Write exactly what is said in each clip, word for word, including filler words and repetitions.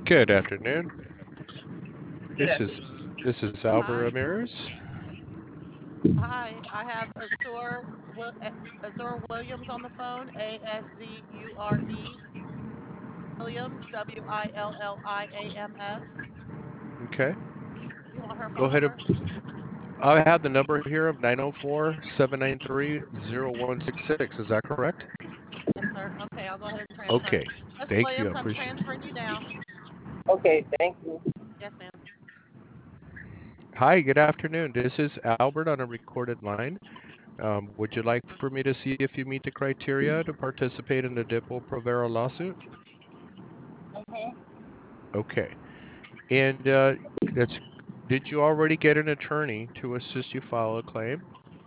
Good afternoon. Good This is afternoon. this is Albert Hi. Ramirez. Hi. I have Azure, Wil- eh, Azure Williams on the phone. A S Z U R E Williams, W I L L I A M S. Okay. You want her Go phone ahead. and- number? I have the number here of nine oh four, seven nine three, zero one six six. Is that correct? Yes, sir. Okay, I'll go ahead and transfer. Okay. Miss Thank you. I Williams, I'm appreciate it. transferring you now. Okay, thank you. Yes, ma'am. Hi, good afternoon. This is Albert on a recorded line. Um, would you like for me to see if you meet the criteria to participate in the Dippo Provera lawsuit? hmm Okay. And uh, that's, did you already get an attorney to assist you file a claim?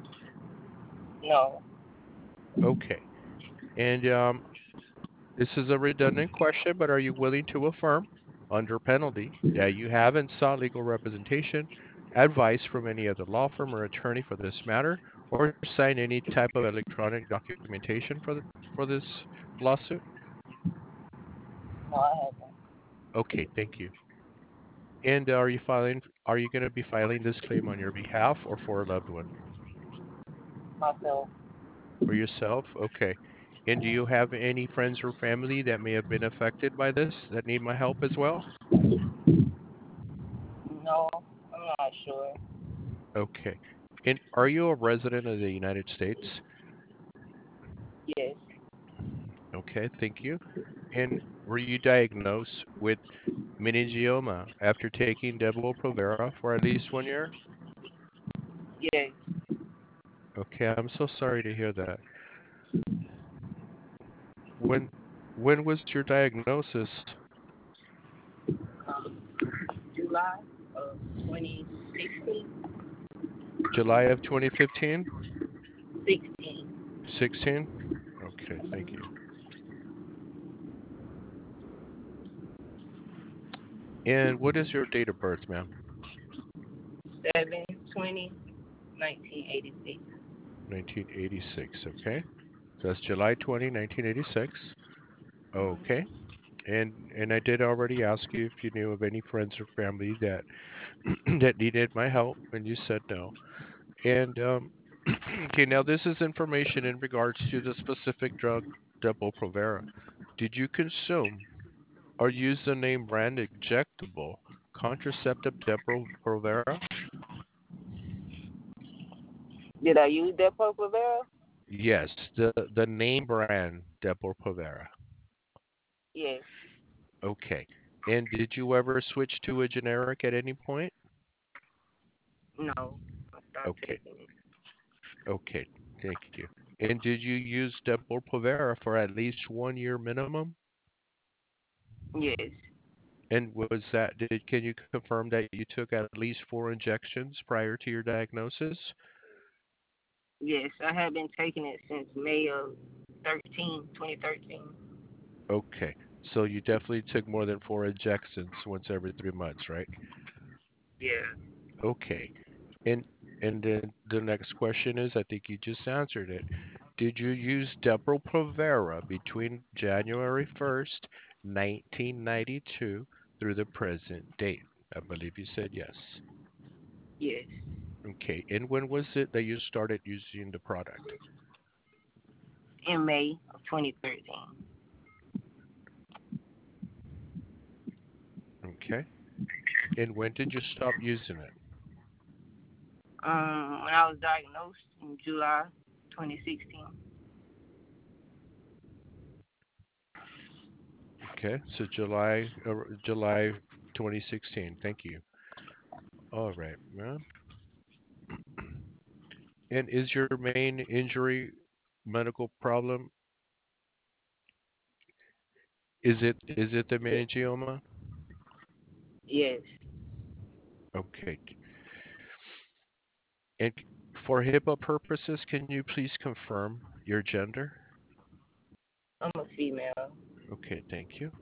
No, Okay. And um, this is a redundant question, but are you willing to affirm, under penalty, that you haven't sought legal representation, advice from any other law firm or attorney for this matter, or signed any type of electronic documentation for the, for this lawsuit? no, I haven't. Okay, thank you. And are you filing? Are you going to be filing this claim on your behalf or for a loved one? Myself. For yourself? Okay. And do you have any friends or family that may have been affected by this that need my help as well? No, I'm not sure. Okay. And are you a resident of the United States? Yes, Okay, thank you. And were you diagnosed with meningioma after taking Depo-Provera for at least one year? yes. Okay, I'm so sorry to hear that. When when was your diagnosis? Um, July of twenty sixteen. July of twenty fifteen? sixteen. sixteen? Okay, thank you. And what is your date of birth, ma'am? seven twenty nineteen eighty six. nineteen eighty-six, okay. So that's July twentieth, nineteen eighty-six. Okay. And and I did already ask you if you knew of any friends or family that that needed my help, and you said no. And um, okay, now this is information in regards to the specific drug Depo-Provera. Did you consume or use the name brand injectable contraceptive Depo-Provera? Did I use that purple barrel? Yes, the the name brand Depo-Provera. Yes. Okay. And did you ever switch to a generic at any point? No, I stopped Okay. taking it. Okay. Thank you. And did you use Depo-Provera for at least one year minimum? Yes. And was that did can you confirm that you took at least four injections prior to your diagnosis? Yes, I have been taking it since May of thirteen, twenty thirteen. Okay. So you definitely took more than four injections once every three months, right? Yeah. Okay. And and then the next question is, I think you just answered it. Did you use Depo-Provera between January first, nineteen ninety-two through the present date? I believe you said yes. Yes. Okay. And when was it that you started using the product? In May of twenty thirteen. Okay. And when did you stop using it? Um, when I was diagnosed in July twenty sixteen. Okay. So July uh, July twenty sixteen. Thank you. All right, man. And is your main injury medical problem? Is it is it the meningioma? Yes, Okay. And for HIPAA purposes, can you please confirm your gender? I'm a female. Okay, thank you.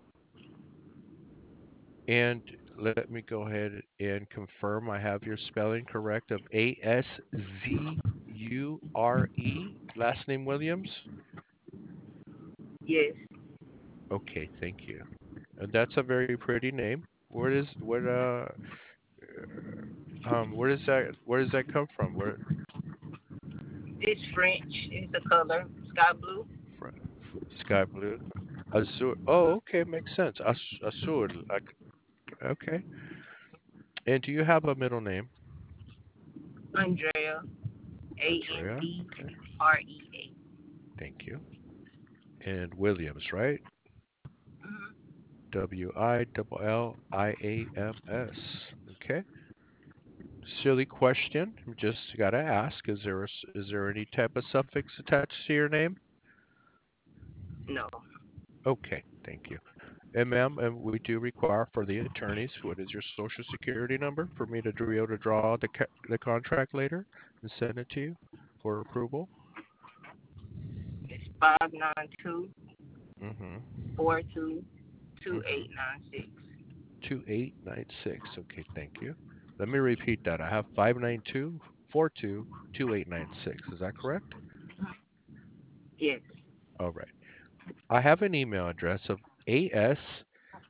And let me go ahead and confirm I have your spelling correct of A S Z U R E, last name Williams? Yes, Okay, thank you. And that's a very pretty name. Where does what uh um where does that where does that come from? Where It's French. It's the color sky blue. fr- f- sky blue, azure. Oh, okay, makes sense. Az azul. Like okay. And do you have a middle name? Andrea. A N Andrea. D Okay, R E A. thank you. And Williams, right? Mm-hmm. W I L L I A M S. Okay. Silly question. Just gotta ask. Is there a s is there any type of suffix attached to your name? No. Okay, thank you. And ma'am, and we do require for the attorneys, what is your social security number for me to be able to draw the ca the contract later and send it to you for approval? It's five nine two Mm-hmm. four two two Mm-hmm. eight nine six. two eight nine six. Okay, thank you. Let me repeat that. I have five nine two four two two eight nine six. Is that correct? Yes. All right. I have an email address of ASZURE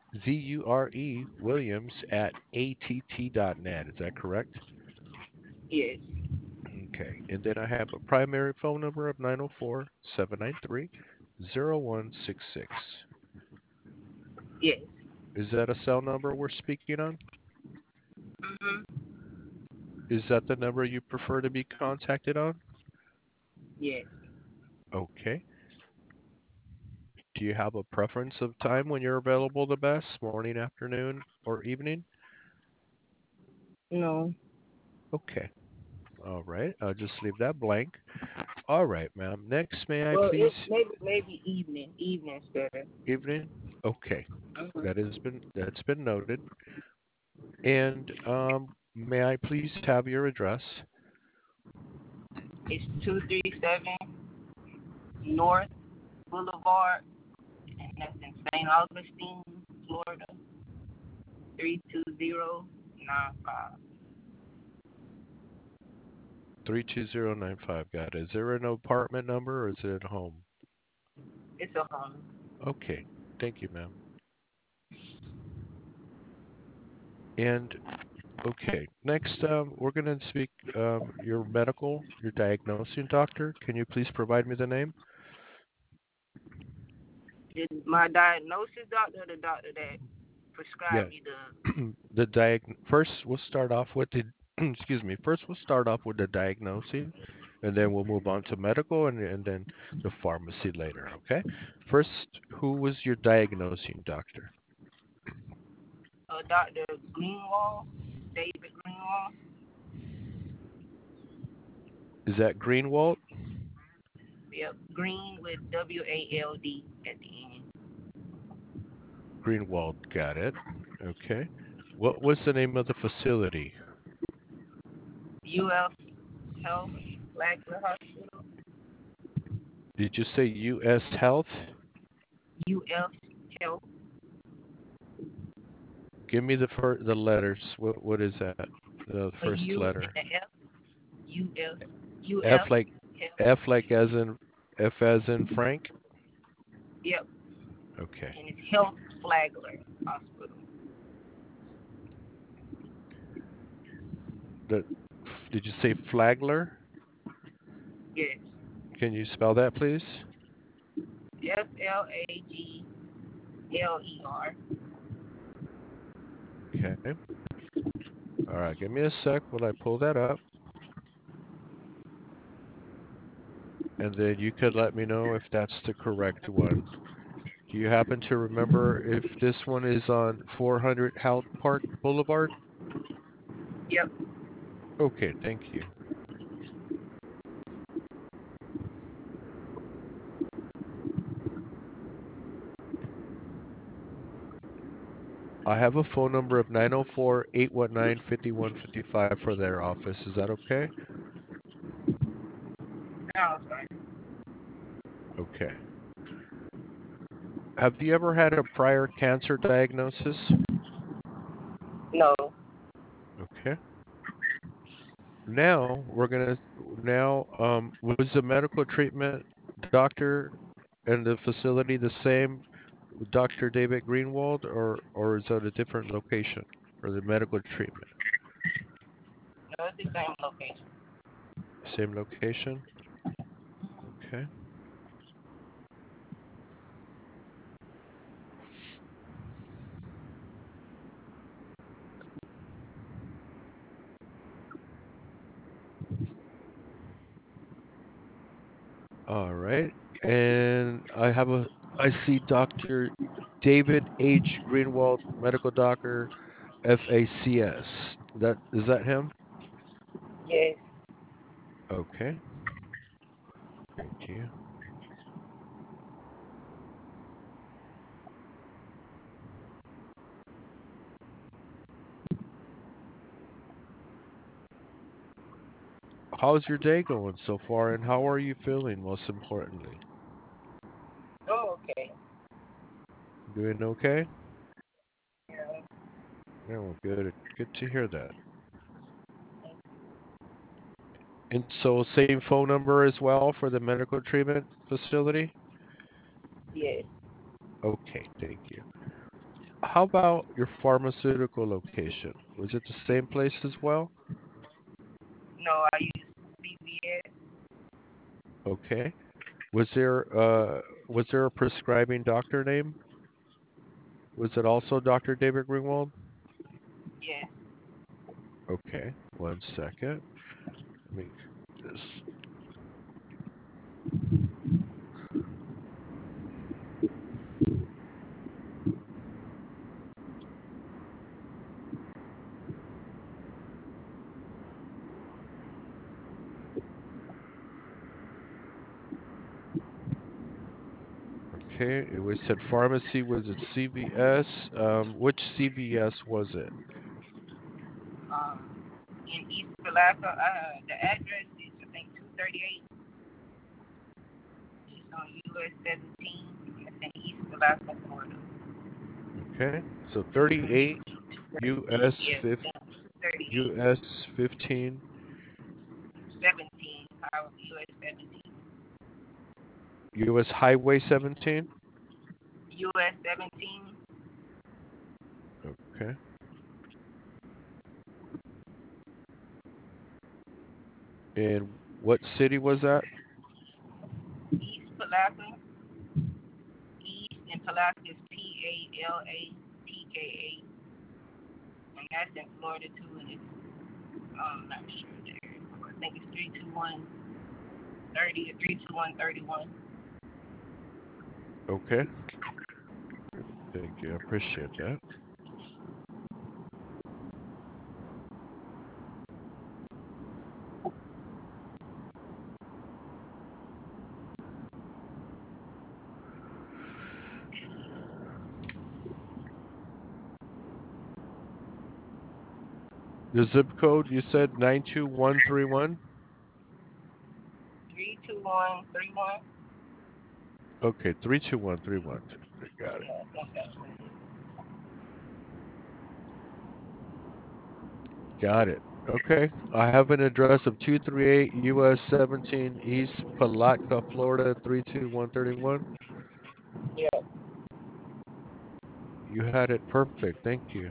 Williams at A T T dot net. Is that correct? Yes. Okay. And then I have a primary phone number of nine oh four, seven nine three, zero one six six. Yes. Is that a cell number we're speaking on? Mm-hmm. Is that the number you prefer to be contacted on? Yes. Okay. Do you have a preference of time when you're available the best? Morning, afternoon, or evening? No. Okay. All right. I'll just leave that blank. All right, ma'am. Next, may I Well, it please maybe maybe evening. Evening's better. evening? Okay. Mm-hmm. That has been that's been noted. And um, may I please have your address? It's two three seven North Boulevard, and that's in Saint Augustine, Florida. Three two zero nine five. three two zero nine five. Got it. Is there an apartment number or is it at home? It's a home. Okay. Thank you, ma'am. And okay, next, um, we're going to speak um, your medical, your diagnosing doctor. Can you please provide me the name? Did my diagnosis doctor, the doctor that Yeah, prescribed me the. the diag. First, we'll start off with the. Excuse me. First, we'll start off with the diagnosing, and then we'll move on to medical, and and then the pharmacy later. Okay. First, who was your diagnosing doctor? Uh, Doctor Greenwald, David Greenwald. Is that Greenwald? Yep, Green with W A L D at the end. Greenwald. Got it. Okay. What was the name of the facility? U F Health, Flagler Hospital. Did you say U S Health? U F Health, Give me the fir- the letters. What what is that? The a first U letter. and a F, U F, U F F like Health. F like as in F as in Frank. Yep, Okay. and it's Health Flagler Hospital. The did you say Flagler? Yes, Can you spell that, please? F L A G L E R. Okay. All right. Give me a sec while I pull that up, and then you could let me know if that's the correct one. Do you happen to remember if this one is on four hundred Howard Park Boulevard? Yep. Okay. Thank you. I have a phone number of nine oh four, eight one nine, five one five five for their office. Is that okay? Sounds right. Okay. Have you ever had a prior cancer diagnosis? No. Okay. Now we're gonna now um was the medical treatment doctor and the facility the same with Doctor David Greenwald, or or is that a different location for the medical treatment? No, it's the same location. Same location? Okay. All right. And I have a I see Doctor David H. Greenwald, medical doctor, F A C S. That is that him? Yes. Okay. Thank you. How's your day going so far, and how are you feeling, most importantly? Oh, okay. Doing okay? Yeah. Yeah, well, good. Good to hear that. And so, same phone number as well for the medical treatment facility? Yes. Okay, thank you. How about your pharmaceutical location? Was it the same place as well? No, I use C V S. Okay. Was there uh was there a prescribing doctor name? Was it also Doctor David Greenwald? Yes. Okay, one second. Let me just okay. It was said pharmacy was it C V S? Um, which C V S was it? Um, in East Palaca, uh, the address is I think two thirty-eight. It's on U S seventeen. It's in East Palaca, Florida. Okay, so thirty-eight U S Yes, fifth two thirty-eight. U S fifteen seventeen. How U S seventeen. U S Highway seventeen. U S seventeen. Okay, and what city was that? East Palaca. East and Palaca is P A L A T K A. And that's in Florida too. And it's, I'm not sure there. I think it's three two one thirty or three two one thirty-one. Okay, thank you. I appreciate that. The zip code you said nine two one three one? three two one three one. Okay, three two one three one. Got it. Yeah, I think that's what it is. Got it. Okay. I have an address of two thirty-eight U S seventeen East Palatka, Florida three two one three one. Yeah. You had it perfect. Thank you.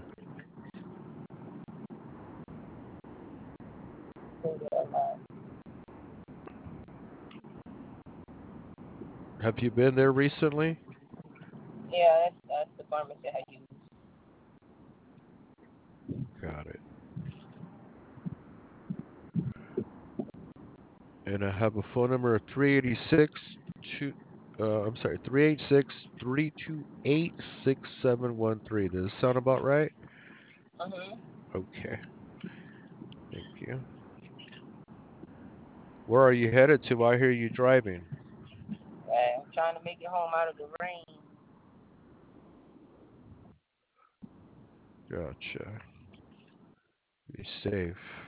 Have you been there recently? Yeah, that's, that's the pharmacy I use. Got it. And I have a phone number of three eighty-six two uh I'm sorry, three eight six, three two eight, six seven one three. Does it sound about right? Mm-hmm. Okay. Thank you. Where are you headed to? I hear you driving. I'm trying to make it home out of the rain. Gotcha. Be safe.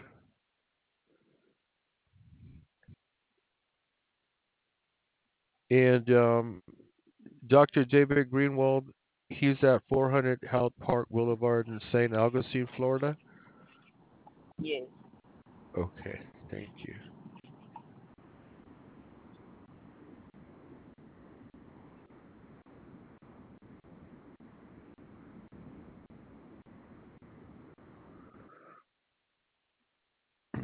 And um, Doctor David Greenwald, he's at four hundred Howard Park Boulevard in Saint Augustine, Florida. Yes. Okay, thank you.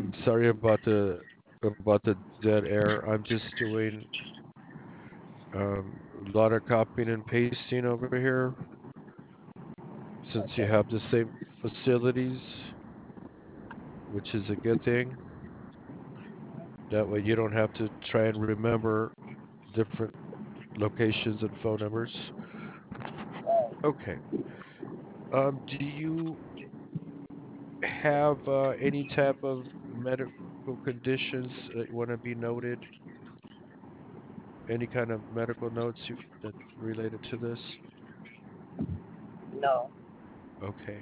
Sorry about the about the dead air. I'm just doing um, a lot of copying and pasting over here since you Okay. have the same facilities, which is a good thing. That way you don't have to try and remember different locations and phone numbers. Right. Okay. Um, do you have uh, any type of medical conditions that want to be noted? Any kind of medical notes you, that related to this? No. Okay.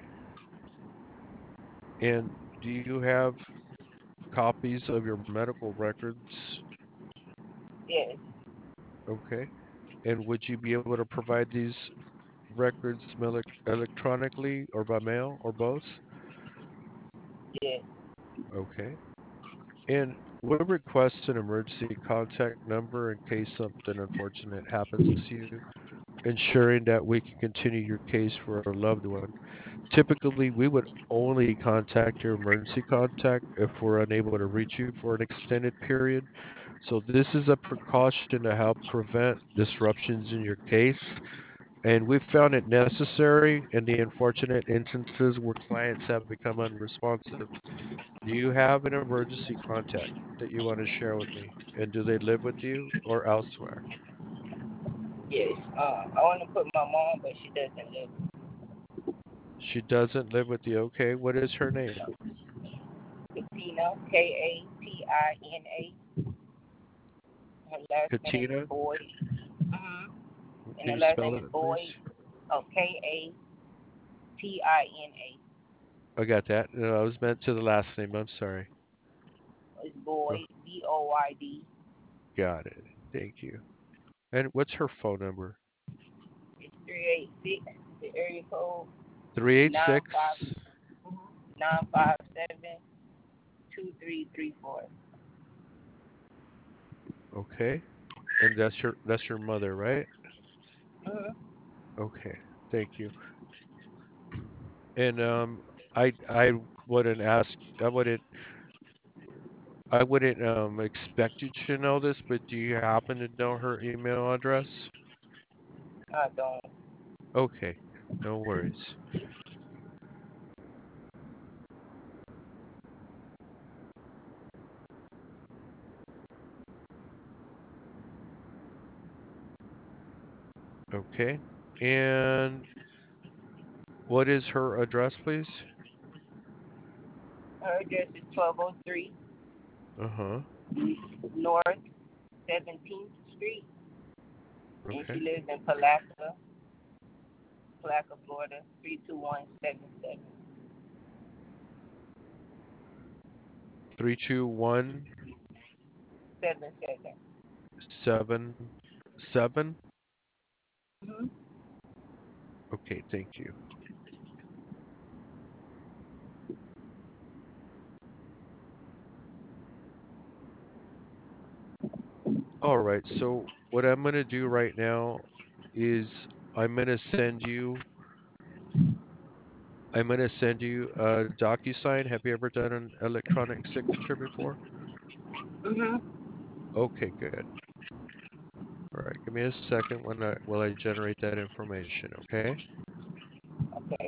And do you have copies of your medical records? Yes. Okay. And would you be able to provide these records mele- electronically or by mail or both? Yes. Okay. And we'll request an emergency contact number in case something unfortunate happens to you, ensuring that we can continue your case for a loved one. Typically, we would only contact your emergency contact if we're unable to reach you for an extended period. So, this is a precaution to help prevent disruptions in your case. And we've found it necessary in the unfortunate instances where clients have become unresponsive. Do you have an emergency contact that you want to share with me? And do they live with you or elsewhere? Yes. Uh, I want to put my mom, but she doesn't live. She doesn't live with you. Okay. What is her name? Katina, K A T I N A. Her last name is Katina? Boyd. Mm-hmm. And Can her you last spell name is it, Boyd. please? Oh, K A T I N A. I got that. No, I was meant to the last name. I'm sorry. It's Oh, Boyd, B O Y D. got it. Thank you. And what's her phone number? It's three eight six, the area code, nine five three eight six. nine five seven two three three four. Okay. And that's your that's your mother, right? Mm-hmm. Okay. Thank you. And um I I wouldn't ask I wouldn't I wouldn't um expect you to know this, but do you happen to know her email address? I don't. Okay. No worries. Okay. And what is her address, please? Her address is twelve oh three Uh-huh. North seventeenth Street, and she Okay. lives in Palaca, Palaca, Florida, three two one seven seven. three two one Seven seven. seven seven. Mm-hmm. Okay, thank you. All right, so what I'm gonna do right now is I'm gonna send you I'm gonna send you a DocuSign. Have you ever done an electronic signature before? Mm-hmm. Okay, good. All right, give me a second when I while I generate that information, okay? Okay.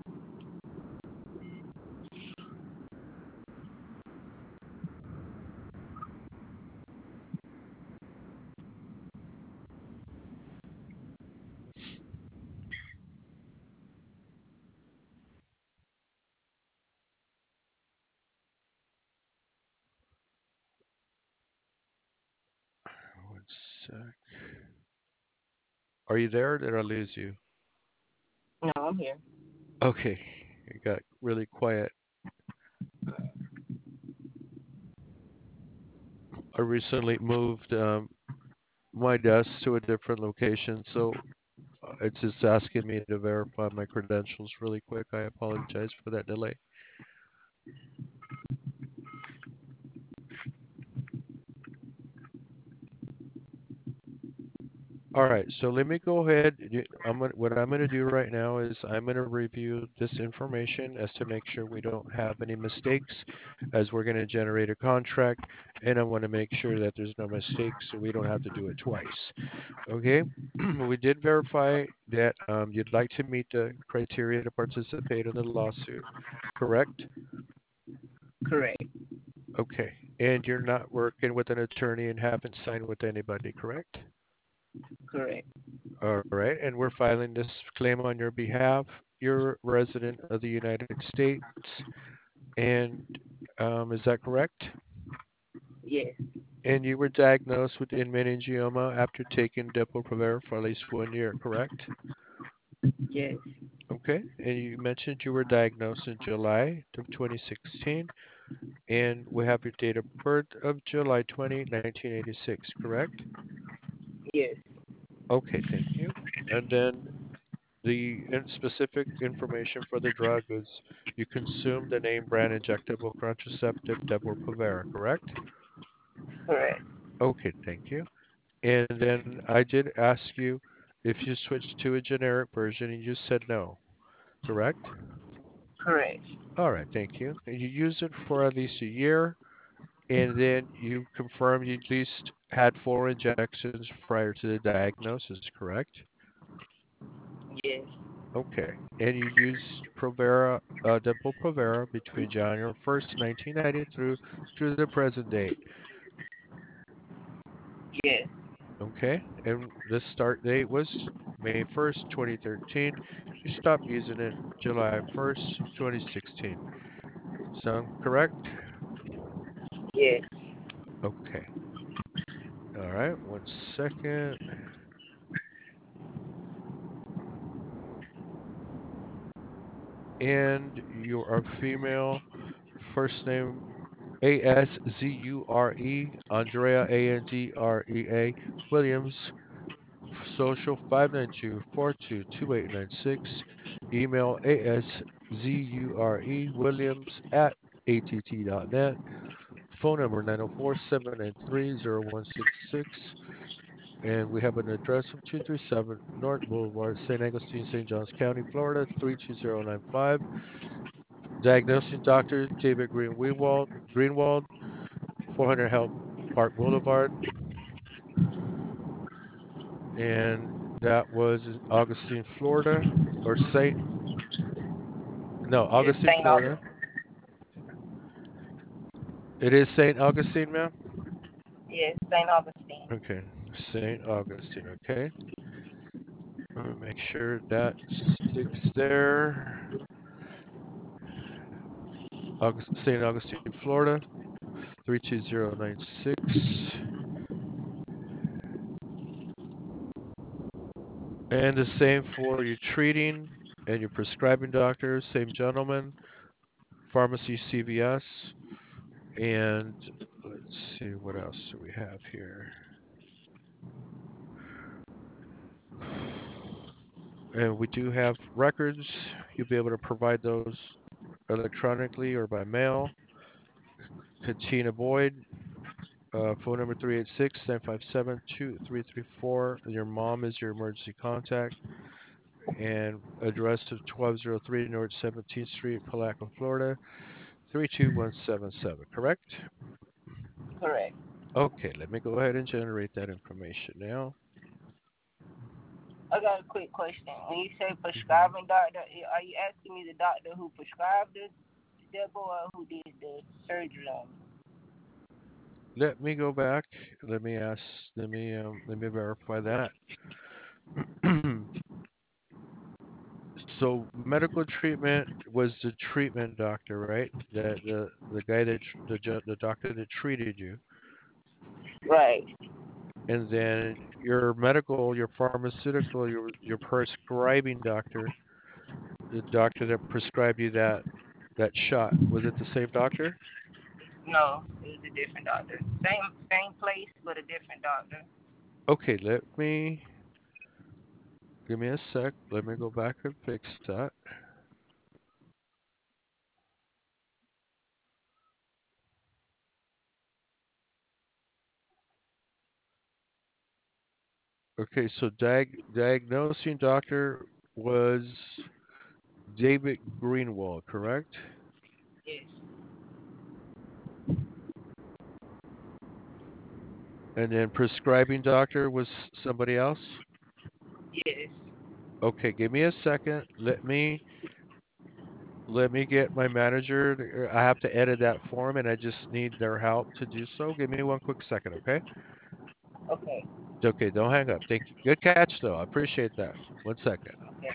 One sec. Are you there or did I lose you? No, I'm here. Okay, it got really quiet. I recently moved um, my desk to a different location, so uh, it's just asking me to verify my credentials really quick. I apologize for that delay. All right, so let me go ahead. y- I'm gonna, what I'm going to do right now is I'm going to review this information as to make sure we don't have any mistakes as we're going to generate a contract, and I want to make sure that there's no mistakes so we don't have to do it twice. Okay, we did verify that um, you'd like to meet the criteria to participate in the lawsuit, correct? Correct. Okay, and you're not working with an attorney and haven't signed with anybody, correct? Correct. All right, and we're filing this claim on your behalf. You're a resident of the United States, and um, is that correct? Yes. And you were diagnosed with meningioma after taking Depo-Provera for at least one year, correct? Yes. Okay, and you mentioned you were diagnosed in July of twenty sixteen, and we have your date of birth of July twentieth, nineteen eighty-six, correct? Yes. Okay, thank you. And then the in- specific information for the drug is you consume the name brand injectable contraceptive Depo-Provera, correct? Correct. Okay, thank you. And then I did ask you if you switched to a generic version and you said no, correct? Correct. All right, thank you. And you used it for at least a year, and then you confirmed you at least had four injections prior to the diagnosis, correct? Yes. Okay. And you used Provera, uh, Depo-Provera between January first, nineteen ninety through through the present date. Yes. Okay. And the start date was May first, twenty thirteen. You stopped using it July first, twenty sixteen. Sound correct? Yes. Okay. All right. One second. And you are female. First name A S Z U R E, Andrea A N D R E A, Williams. Social five nine two, four two two eight nine six. Email ASZURE Williams at A T T dot net. Phone number nine zero four, seven nine three, zero one six six. And we have an address of two three seven North Boulevard, Saint Augustine, Saint Johns County, Florida, three two zero nine five. Diagnosing Doctor David Greenwald, Greenwald, four hundred Help Park Boulevard. And that was in Augustine, Florida, or Saint No, It's Augustine, Saint Florida. Augustine. It is Saint Augustine, ma'am? Yes, Saint Augustine. Okay, Saint Augustine, okay. Let me make sure that sticks there. August, Saint Augustine, Florida, three two zero nine six. And the same for your treating and your prescribing doctor, same gentleman, pharmacy C V S. And let's see, what else do we have here? And we do have records. You'll be able to provide those electronically or by mail. Katina Boyd, uh, phone number three eight six, nine five seven, two three three four. Your mom is your emergency contact. And address of twelve oh three North seventeenth Street, Palaco, Florida, three two one seven seven, correct? Correct. Okay, let me go ahead and generate that information now. I got a quick question. When you say hmm prescribing doctor, are you asking me the doctor who prescribed the Depo or who did the surgery on me? Let me go back. Let me ask, let me, um, let me verify that. So medical treatment was the treatment doctor, right? The the the guy that tr- the ju- the doctor that treated you, Right. and then your medical, your pharmaceutical, your your prescribing doctor, the doctor that prescribed you that that shot. Was it the same doctor? No, it was a different doctor. Same same place, but a different doctor. Okay, let me give me a sec. Let me go back and fix that. Okay, so diag diagnosing doctor was David Greenwald, correct? Yes. And then prescribing doctor was somebody else? Yes. Okay, give me a second. Let me let me get my manager. to- I have to edit that form and I just need their help to do so. Give me one quick second, okay? Okay. Okay, don't hang up. Thank you. Good catch though. I appreciate that. One second. Okay.